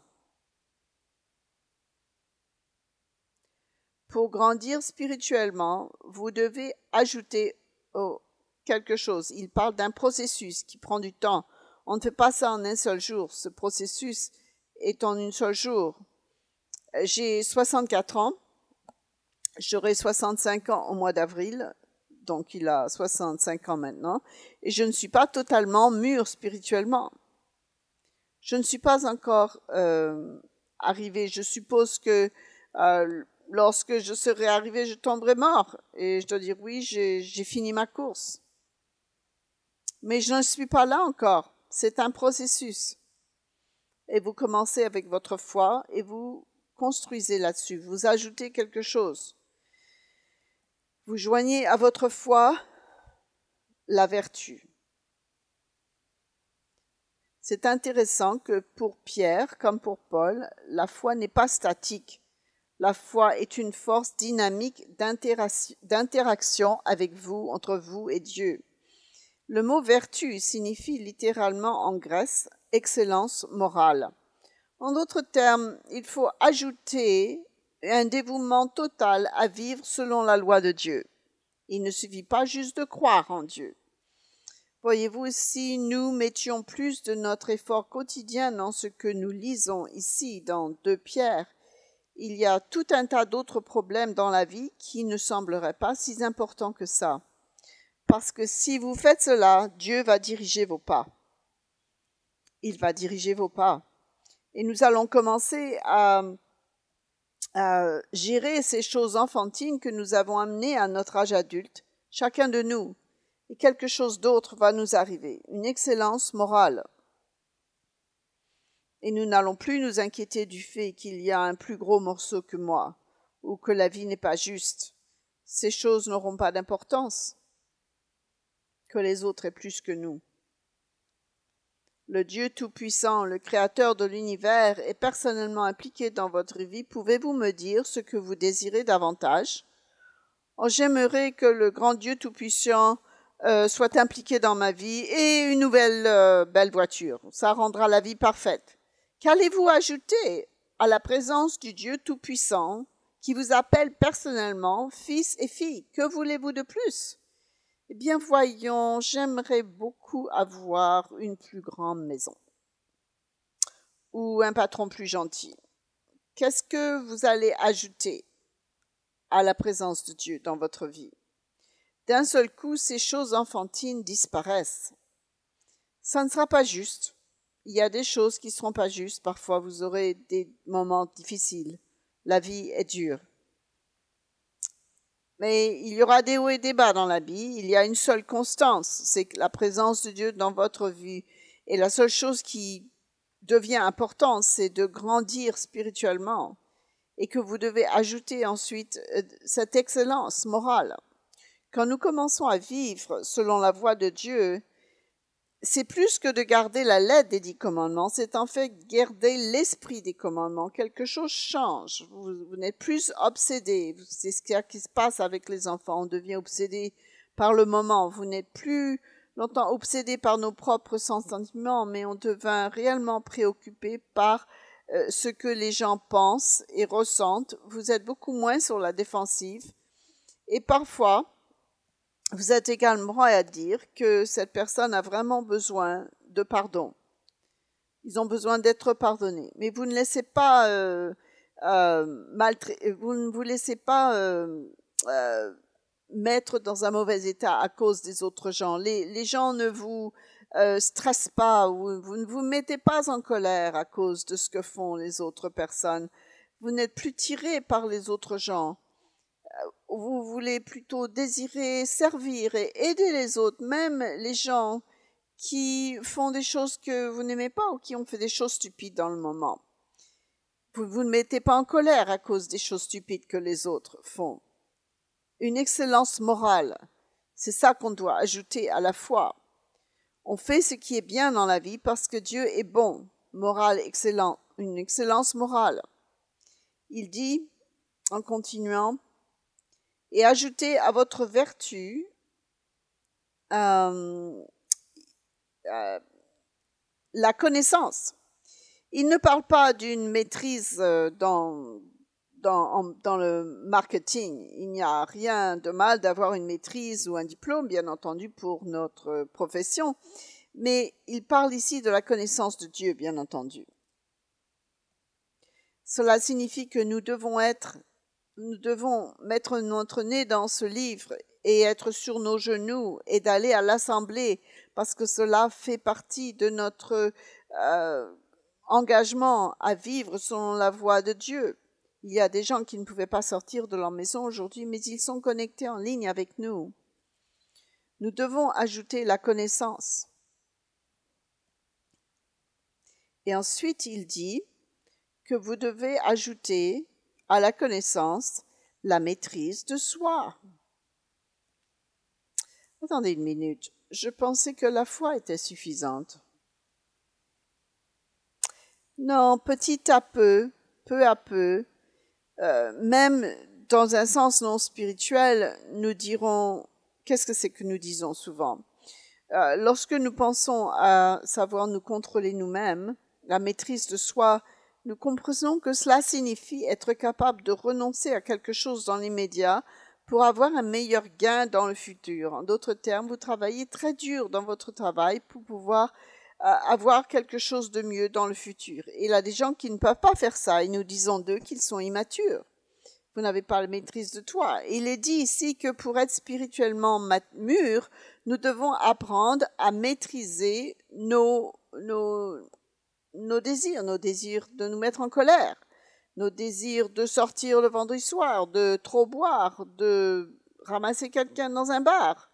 Pour grandir spirituellement, vous devez ajouter oh, quelque chose. Il parle d'un processus qui prend du temps. On ne fait pas ça en un seul jour. Ce processus est en un seul jour. J'ai soixante-quatre ans. J'aurai soixante-cinq ans au mois d'avril. Donc il a soixante-cinq ans maintenant. Et je ne suis pas totalement mûr spirituellement. Je ne suis pas encore euh, arrivée. Je suppose que euh, lorsque je serai arrivée, je tomberai mort. Et je dois dire, oui, j'ai, j'ai fini ma course. Mais je ne suis pas là encore. C'est un processus. Et vous commencez avec votre foi et vous construisez là-dessus. Vous ajoutez quelque chose. Vous joignez à votre foi la vertu. C'est intéressant que pour Pierre, comme pour Paul, la foi n'est pas statique. La foi est une force dynamique d'interaction avec vous, entre vous et Dieu. Le mot vertu signifie littéralement en grec « excellence morale ». En d'autres termes, il faut ajouter un dévouement total à vivre selon la loi de Dieu. Il ne suffit pas juste de croire en Dieu. Voyez-vous, si nous mettions plus de notre effort quotidien dans ce que nous lisons ici dans deux Pierre, il y a tout un tas d'autres problèmes dans la vie qui ne sembleraient pas si importants que ça. Parce que si vous faites cela, Dieu va diriger vos pas. Il va diriger vos pas. Et nous allons commencer à, à gérer ces choses enfantines que nous avons amenées à notre âge adulte, chacun de nous. Et quelque chose d'autre va nous arriver, une excellence morale. Et nous n'allons plus nous inquiéter du fait qu'il y a un plus gros morceau que moi, ou que la vie n'est pas juste. Ces choses n'auront pas d'importance, que les autres aient plus que nous. Le Dieu Tout-Puissant, le Créateur de l'univers, est personnellement impliqué dans votre vie. Pouvez-vous me dire ce que vous désirez davantage? Oh, j'aimerais que le grand Dieu Tout-Puissant euh, soit impliqué dans ma vie et une nouvelle euh, belle voiture. Ça rendra la vie parfaite. Qu'allez-vous ajouter à la présence du Dieu Tout-Puissant qui vous appelle personnellement fils et fille? Que voulez-vous de plus? Eh bien, voyons, j'aimerais beaucoup avoir une plus grande maison ou un patron plus gentil. Qu'est-ce que vous allez ajouter à la présence de Dieu dans votre vie? D'un seul coup, ces choses enfantines disparaissent. Ça ne sera pas juste. Il y a des choses qui ne seront pas justes. Parfois, vous aurez des moments difficiles. La vie est dure. Mais il y aura des hauts et des bas dans la vie. Il y a une seule constance, c'est la présence de Dieu dans votre vie. Et la seule chose qui devient importante, c'est de grandir spirituellement et que vous devez ajouter ensuite cette excellence morale. Quand nous commençons à vivre selon la voie de Dieu, c'est plus que de garder la lettre des dix commandements, c'est en fait garder l'esprit des commandements. Quelque chose change. Vous, vous n'êtes plus obsédé. C'est ce qui se passe avec les enfants. On devient obsédé par le moment. Vous n'êtes plus longtemps obsédé par nos propres sentiments, mais on devient réellement préoccupé par euh, ce que les gens pensent et ressentent. Vous êtes beaucoup moins sur la défensive. Et parfois, vous êtes également à dire que cette personne a vraiment besoin de pardon. Ils ont besoin d'être pardonnés. Mais vous ne laissez pas euh, euh, maltraiter, vous ne vous laissez pas euh, euh, mettre dans un mauvais état à cause des autres gens. Les, les gens ne vous euh, stressent pas, ou vous ne vous mettez pas en colère à cause de ce que font les autres personnes. Vous n'êtes plus tiré par les autres gens. Vous voulez plutôt désirer servir et aider les autres, même les gens qui font des choses que vous n'aimez pas ou qui ont fait des choses stupides dans le moment. Vous vous ne mettez pas en colère à cause des choses stupides que les autres font. Une excellence morale, c'est ça qu'on doit ajouter à la foi. On fait ce qui est bien dans la vie parce que Dieu est bon, moral excellent, une excellence morale. Il dit, en continuant, et ajoutez à votre vertu euh, euh, la connaissance. Il ne parle pas d'une maîtrise dans, dans, dans le marketing. Il n'y a rien de mal d'avoir une maîtrise ou un diplôme, bien entendu, pour notre profession. Mais il parle ici de la connaissance de Dieu, bien entendu. Cela signifie que nous devons être Nous devons mettre notre nez dans ce livre et être sur nos genoux et d'aller à l'assemblée parce que cela fait partie de notre euh, engagement à vivre selon la voie de Dieu. Il y a des gens qui ne pouvaient pas sortir de leur maison aujourd'hui, mais ils sont connectés en ligne avec nous. Nous devons ajouter la connaissance. Et ensuite, il dit que vous devez ajouter à la connaissance, la maîtrise de soi. Attendez une minute, je pensais que la foi était suffisante. Non, petit à peu, peu à peu, euh, même dans un sens non spirituel, nous dirons, qu'est-ce que c'est que nous disons souvent? Euh, lorsque nous pensons à savoir nous contrôler nous-mêmes, la maîtrise de soi, nous comprenons que cela signifie être capable de renoncer à quelque chose dans l'immédiat pour avoir un meilleur gain dans le futur. En d'autres termes, vous travaillez très dur dans votre travail pour pouvoir avoir quelque chose de mieux dans le futur. Et il y a des gens qui ne peuvent pas faire ça et nous disons d'eux qu'ils sont immatures. Vous n'avez pas la maîtrise de toi. Il est dit ici que pour être spirituellement mûrs, nous devons apprendre à maîtriser nos, nos, nos désirs, nos désirs de nous mettre en colère, nos désirs de sortir le vendredi soir, de trop boire, de ramasser quelqu'un dans un bar.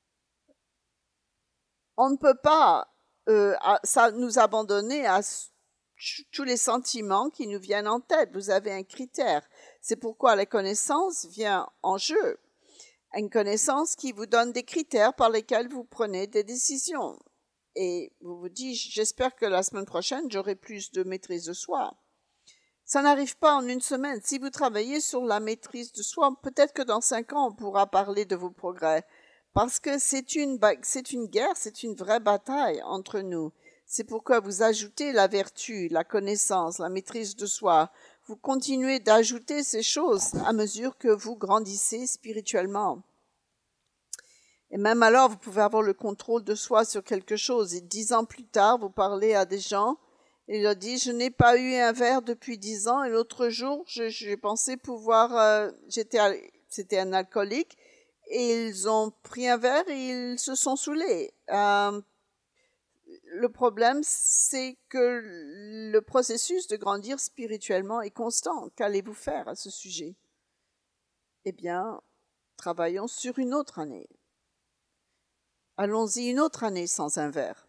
On ne peut pas euh, à, ça, nous abandonner à tous les sentiments qui nous viennent en tête. Vous avez un critère. C'est pourquoi la connaissance vient en jeu. Une connaissance qui vous donne des critères par lesquels vous prenez des décisions. Et vous vous dites, j'espère que la semaine prochaine, j'aurai plus de maîtrise de soi. Ça n'arrive pas en une semaine. Si vous travaillez sur la maîtrise de soi, peut-être que dans cinq ans, on pourra parler de vos progrès. Parce que c'est une, c'est une guerre, c'est une vraie bataille entre nous. C'est pourquoi vous ajoutez la vertu, la connaissance, la maîtrise de soi. Vous continuez d'ajouter ces choses à mesure que vous grandissez spirituellement. Et même alors, vous pouvez avoir le contrôle de soi sur quelque chose. Et dix ans plus tard, vous parlez à des gens et il leur dit, je n'ai pas eu un verre depuis dix ans. Et l'autre jour, j'ai pensé pouvoir, euh, j'étais, c'était un alcoolique. Et ils ont pris un verre et ils se sont saoulés. Euh, le problème, c'est que le processus de grandir spirituellement est constant. Qu'allez-vous faire à ce sujet? Eh bien, travaillons sur une autre année. Allons-y une autre année sans un verre.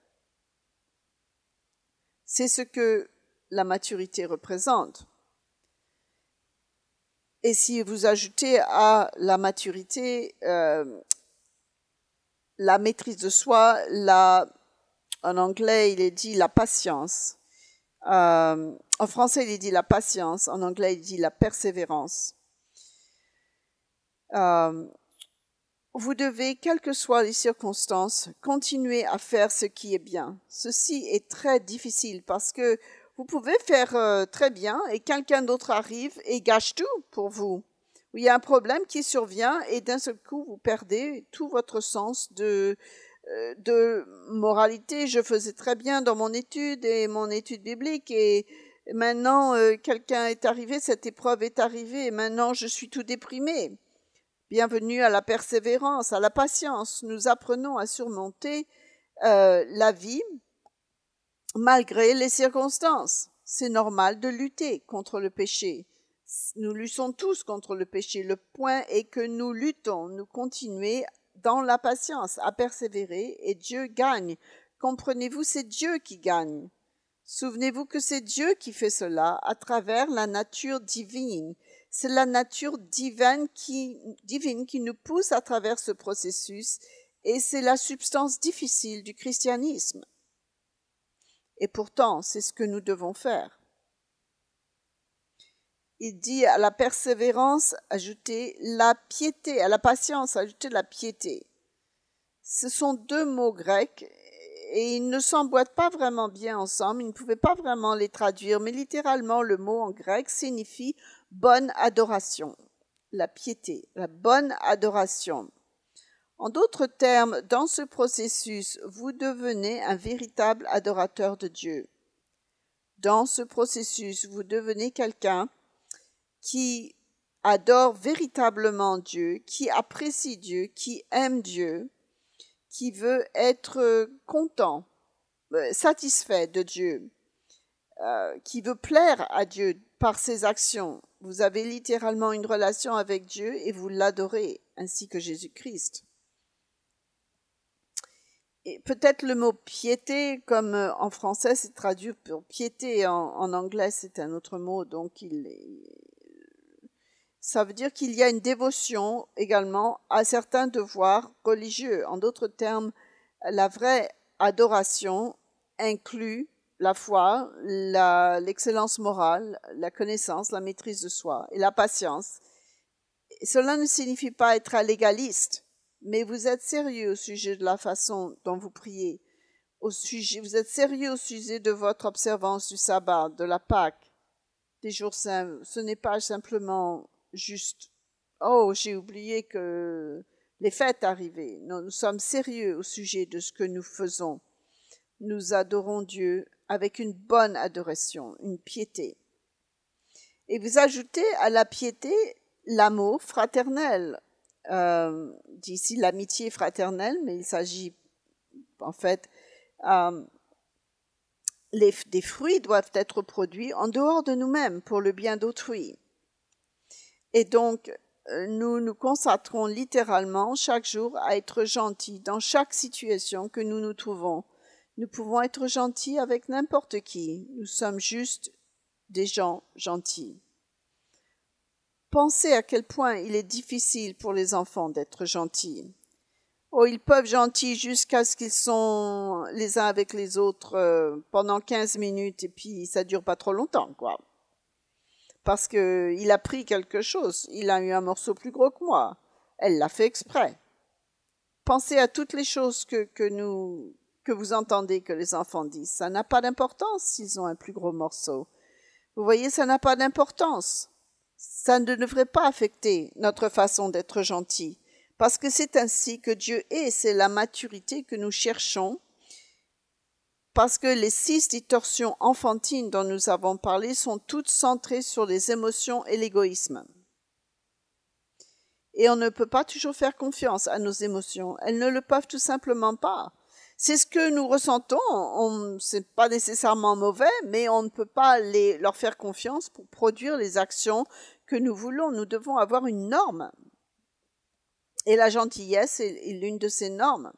C'est ce que la maturité représente. Et si vous ajoutez à la maturité euh, la maîtrise de soi, la, en anglais il est dit la patience, euh, en français il est dit la patience, en anglais il dit la persévérance. Euh, vous devez, quelles que soient les circonstances, continuer à faire ce qui est bien. Ceci est très difficile parce que vous pouvez faire euh, très bien et quelqu'un d'autre arrive et gâche tout pour vous. Il y a un problème qui survient et d'un seul coup, vous perdez tout votre sens de, euh, de moralité. Je faisais très bien dans mon étude et mon étude biblique et maintenant, euh, quelqu'un est arrivé, cette épreuve est arrivée et maintenant, je suis tout déprimé. Bienvenue à la persévérance, à la patience. Nous apprenons à surmonter euh, la vie malgré les circonstances. C'est normal de lutter contre le péché. Nous luttons tous contre le péché. Le point est que nous luttons, nous continuons dans la patience à persévérer et Dieu gagne. Comprenez-vous, c'est Dieu qui gagne. Souvenez-vous que c'est Dieu qui fait cela à travers la nature divine. C'est la nature divine qui, divine qui nous pousse à travers ce processus et c'est la substance difficile du christianisme. Et pourtant, c'est ce que nous devons faire. Il dit à la persévérance, ajouter la piété, à la patience, ajouter la piété. Ce sont deux mots grecs et ils ne s'emboîtent pas vraiment bien ensemble, ils ne pouvaient pas vraiment les traduire, mais littéralement le mot en grec signifie bonne adoration, la piété, la bonne adoration. En d'autres termes, dans ce processus, vous devenez un véritable adorateur de Dieu. Dans ce processus, vous devenez quelqu'un qui adore véritablement Dieu, qui apprécie Dieu, qui aime Dieu, qui veut être content, satisfait de Dieu, euh, qui veut plaire à Dieu par ses actions. Vous avez littéralement une relation avec Dieu et vous l'adorez, ainsi que Jésus-Christ. Et peut-être le mot piété, comme en français c'est traduit pour piété, en, en anglais c'est un autre mot, donc il est... ça veut dire qu'il y a une dévotion également à certains devoirs religieux. En d'autres termes, la vraie adoration inclut la foi, la, l'excellence morale, la connaissance, la maîtrise de soi et la patience. Et cela ne signifie pas être un légaliste, mais vous êtes sérieux au sujet de la façon dont vous priez. Au sujet, vous êtes sérieux au sujet de votre observance du sabbat, de la Pâque, des jours saints. Ce n'est pas simplement juste « Oh, j'ai oublié que les fêtes arrivaient ». Non, nous sommes sérieux au sujet de ce que nous faisons. nous adorons Dieu avec une bonne adoration, une piété. Et vous ajoutez à la piété l'amour fraternel. Euh, d'ici l'amitié fraternelle, mais il s'agit en fait, euh, les, des fruits doivent être produits en dehors de nous-mêmes pour le bien d'autrui. Et donc, nous nous consacrons littéralement chaque jour à être gentils dans chaque situation que nous nous trouvons. Nous pouvons être gentils avec n'importe qui. Nous sommes juste des gens gentils. Pensez à quel point il est difficile pour les enfants d'être gentils. Oh, ils peuvent gentils jusqu'à ce qu'ils sont les uns avec les autres euh, pendant quinze minutes et puis ça dure pas trop longtemps, quoi. Parce que il a pris quelque chose, il a eu un morceau plus gros que moi. Elle l'a fait exprès. Pensez à toutes les choses que, que nous que vous entendez que les enfants disent. Ça n'a pas d'importance s'ils ont un plus gros morceau. Vous voyez, ça n'a pas d'importance. Ça ne devrait pas affecter notre façon d'être gentil, parce que c'est ainsi que Dieu est, c'est la maturité que nous cherchons, parce que les six distorsions enfantines dont nous avons parlé sont toutes centrées sur les émotions et l'égoïsme. Et on ne peut pas toujours faire confiance à nos émotions, elles ne le peuvent tout simplement pas. C'est ce que nous ressentons, on, c'est pas nécessairement mauvais, mais on ne peut pas les, leur faire confiance pour produire les actions que nous voulons. Nous devons avoir une norme. Et la gentillesse est, est l'une de ces normes.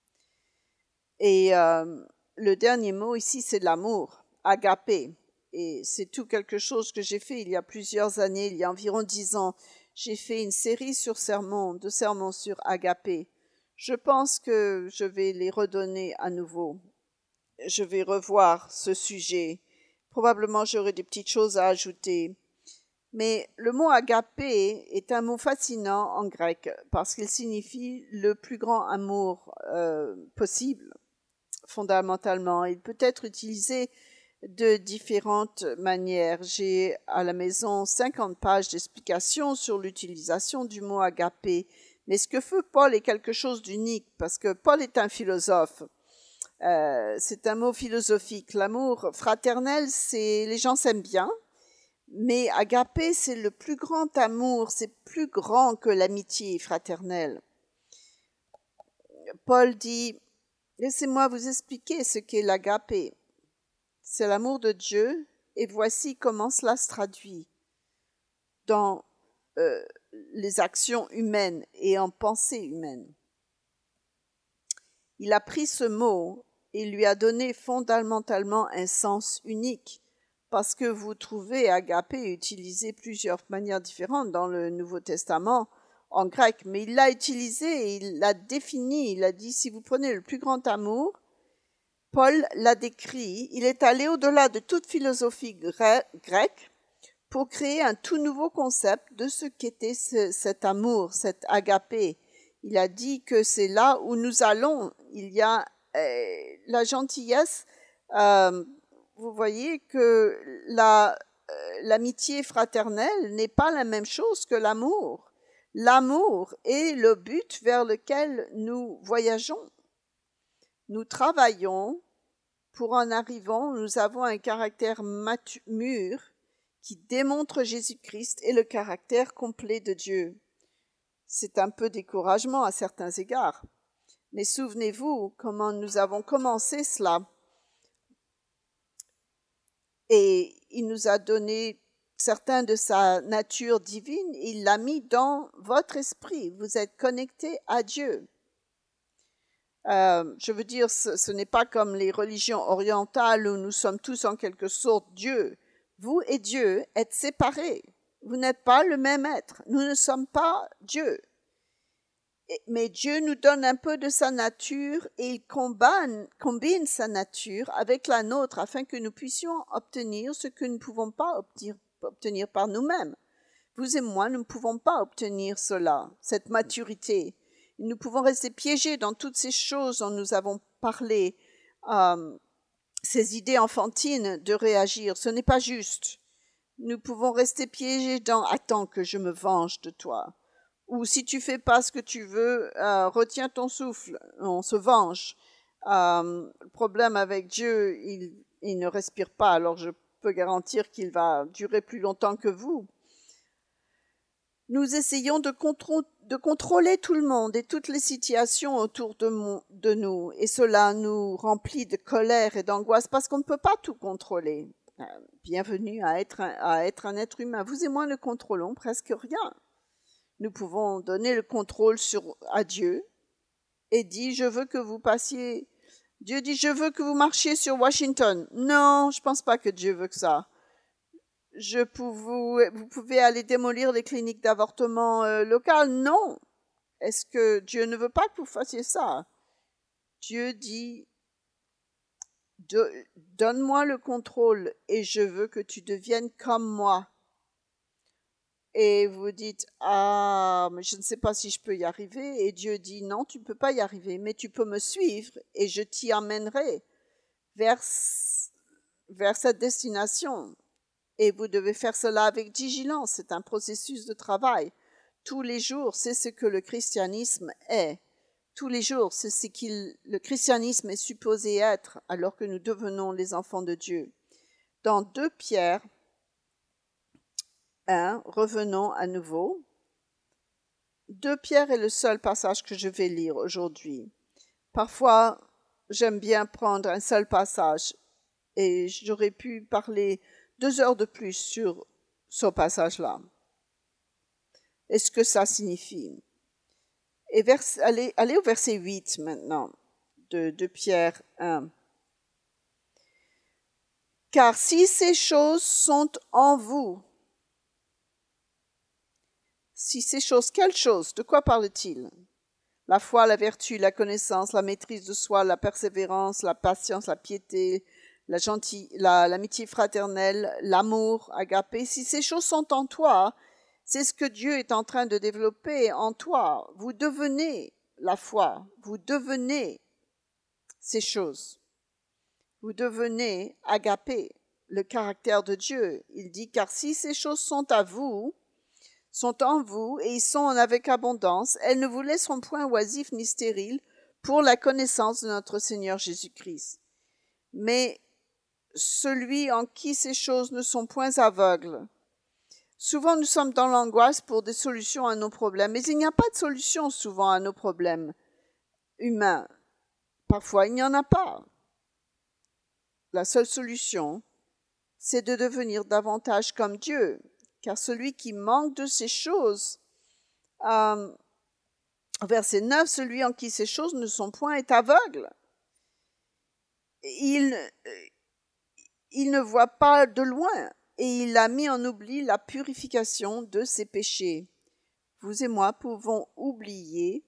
Et euh, le dernier mot ici, c'est l'amour, agapé. Et c'est tout quelque chose que j'ai fait il y a plusieurs années, il y a environ dix ans. J'ai fait une série sur sermons, de sermons sur agapé. Je pense que je vais les redonner à nouveau. Je vais revoir ce sujet. Probablement, j'aurai des petites choses à ajouter. Mais le mot agapé est un mot fascinant en grec parce qu'il signifie le plus grand amour euh, possible, fondamentalement. Il peut être utilisé de différentes manières. J'ai à la maison cinquante pages d'explications sur l'utilisation du mot agapé. Mais ce que fait Paul est quelque chose d'unique, parce que Paul est un philosophe. Euh, c'est un mot philosophique. L'amour fraternel, c'est les gens s'aiment bien, mais agapé, c'est le plus grand amour, c'est plus grand que l'amitié fraternelle. Paul dit, laissez-moi vous expliquer ce qu'est l'agapé. C'est l'amour de Dieu, et voici comment cela se traduit dans euh, les actions humaines et en pensée humaine. Il a pris ce mot et lui a donné fondamentalement un sens unique, parce que vous trouvez agapé utilisé plusieurs manières différentes dans le Nouveau Testament en grec, mais il l'a utilisé et il l'a défini. Il a dit, si vous prenez le plus grand amour, Paul l'a décrit, il est allé au-delà de toute philosophie grecque pour créer un tout nouveau concept de ce qu'était ce, cet amour, cet agapé. Il a dit que c'est là où nous allons. Il y a euh, la gentillesse. Euh, vous voyez que la, euh, l'amitié fraternelle n'est pas la même chose que l'amour. L'amour est le but vers lequel nous voyageons. Nous travaillons pour en arrivant. Nous avons un caractère matu- mûr qui démontre Jésus-Christ et le caractère complet de Dieu. C'est un peu découragement à certains égards. Mais souvenez-vous comment nous avons commencé cela. Et il nous a donné certains de sa nature divine, il l'a mis dans votre esprit. Vous êtes connectés à Dieu. Euh, je veux dire, ce, ce n'est pas comme les religions orientales où nous sommes tous en quelque sorte Dieu. Vous et Dieu êtes séparés. Vous n'êtes pas le même être. Nous ne sommes pas Dieu. Et, mais Dieu nous donne un peu de sa nature et il combine, combine sa nature avec la nôtre afin que nous puissions obtenir ce que nous ne pouvons pas obtenir, obtenir par nous-mêmes. Vous et moi, nous ne pouvons pas obtenir cela, cette maturité. Nous pouvons rester piégés dans toutes ces choses dont nous avons parlé, euh, ces idées enfantines de réagir. Ce n'est pas juste. Nous pouvons rester piégés dans « attends que je me venge de toi ». Ou si tu fais pas ce que tu veux, euh, retiens ton souffle, on se venge. Euh, le problème avec Dieu, il, il ne respire pas, alors je peux garantir qu'il va durer plus longtemps que vous. Nous essayons de, contro- de contrôler tout le monde et toutes les situations autour de, mon, de nous, et cela nous remplit de colère et d'angoisse parce qu'on ne peut pas tout contrôler. Euh, bienvenue à être, un, à être un être humain. Vous et moi ne contrôlons presque rien. Nous pouvons donner le contrôle sur, à Dieu et dire « je veux que vous passiez ». Dieu dit « je veux que vous marchiez sur Washington ». Non, je ne pense pas que Dieu veut que ça. Je pouvais, vous pouvez aller démolir les cliniques d'avortement euh, locales. Non. Est-ce que Dieu ne veut pas que vous fassiez ça? Dieu dit « donne-moi le contrôle et je veux que tu deviennes comme moi ». Et vous dites « ah, mais je ne sais pas si je peux y arriver ». Et Dieu dit « non, tu ne peux pas y arriver, mais tu peux me suivre et je t'y amènerai vers, vers cette destination ». Et vous devez faire cela avec vigilance. C'est un processus de travail. Tous les jours, c'est ce que le christianisme est. Tous les jours, c'est ce qu'il le christianisme est supposé être alors que nous devenons les enfants de Dieu. Dans deux Pierre un, revenons à nouveau. deux Pierre est le seul passage que je vais lire aujourd'hui. Parfois, j'aime bien prendre un seul passage et j'aurais pu parler deux heures de plus sur ce passage-là. Et ce que ça signifie. Et vers, allez, allez au verset huit maintenant de, de Pierre un. Car si ces choses sont en vous, si ces choses, quelles choses? De quoi parle-t-il? La foi, la vertu, la connaissance, la maîtrise de soi, la persévérance, la patience, la piété, la gentille, la, l'amitié fraternelle, l'amour, agapé. Si ces choses sont en toi, c'est ce que Dieu est en train de développer en toi. Vous devenez la foi, vous devenez ces choses. Vous devenez agapé, le caractère de Dieu. Il dit, car si ces choses sont à vous, sont en vous, et ils sont avec abondance, elles ne vous laisseront point oisifs ni stériles pour la connaissance de notre Seigneur Jésus-Christ. Mais celui en qui ces choses ne sont point aveugles. Souvent, nous sommes dans l'angoisse pour des solutions à nos problèmes, mais il n'y a pas de solution souvent à nos problèmes humains. Parfois, il n'y en a pas. La seule solution, c'est de devenir davantage comme Dieu, car celui qui manque de ces choses, euh, verset neuf, celui en qui ces choses ne sont point est aveugle. Il, il ne voit pas de loin. Et il a mis en oubli la purification de ses péchés. Vous et moi pouvons oublier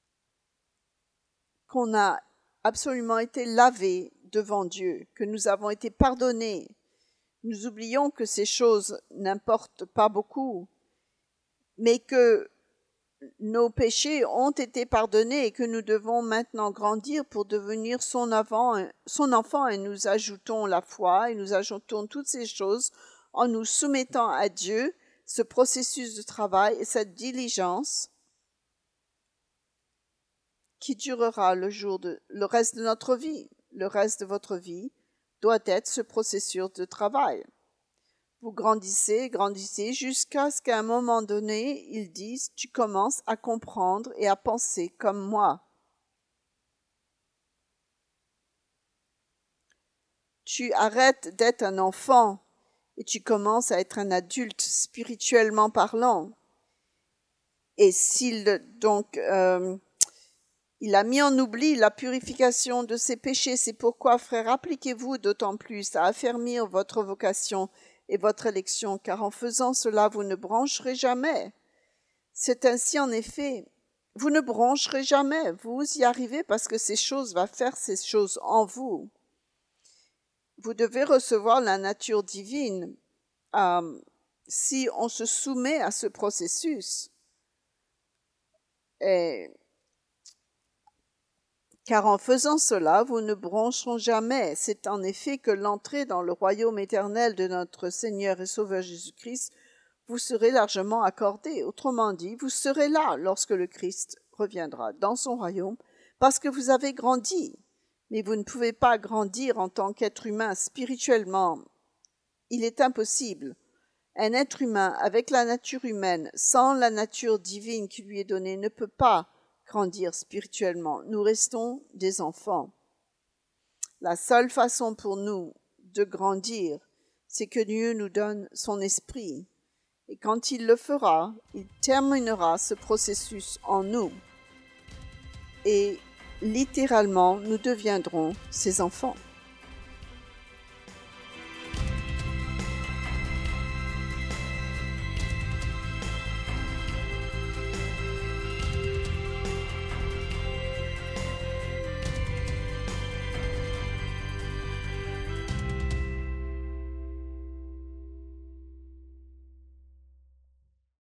qu'on a absolument été lavés devant Dieu, que nous avons été pardonnés. Nous oublions que ces choses n'importent pas beaucoup, mais que nos péchés ont été pardonnés et que nous devons maintenant grandir pour devenir son, avant, son enfant, et nous ajoutons la foi et nous ajoutons toutes ces choses en nous soumettant à Dieu, ce processus de travail et cette diligence qui durera le, jour de, le reste de notre vie. Le reste de votre vie doit être ce processus de travail. Vous grandissez, grandissez, jusqu'à ce qu'à un moment donné, ils disent « tu commences à comprendre et à penser comme moi ». Tu arrêtes d'être un enfant et tu commences à être un adulte spirituellement parlant. Et s'il donc euh, il a mis en oubli la purification de ses péchés, c'est pourquoi, frères, appliquez-vous d'autant plus à affermir votre vocation et votre élection, car en faisant cela, vous ne brancherez jamais. C'est ainsi en effet, vous ne brancherez jamais, vous y arrivez parce que ces choses vont faire ces choses en vous. Vous devez recevoir la nature divine euh, si on se soumet à ce processus. Et, car en faisant cela, vous ne brancherez jamais. C'est en effet que l'entrée dans le royaume éternel de notre Seigneur et Sauveur Jésus-Christ vous serez largement accordée. Autrement dit, vous serez là lorsque le Christ reviendra dans son royaume parce que vous avez grandi. mais vous ne pouvez pas grandir en tant qu'être humain spirituellement. Il est impossible. Un être humain avec la nature humaine, sans la nature divine qui lui est donnée, ne peut pas grandir spirituellement. Nous restons des enfants. La seule façon pour nous de grandir, c'est que Dieu nous donne son esprit. Et quand il le fera, il terminera ce processus en nous. Et littéralement, nous deviendrons ses enfants.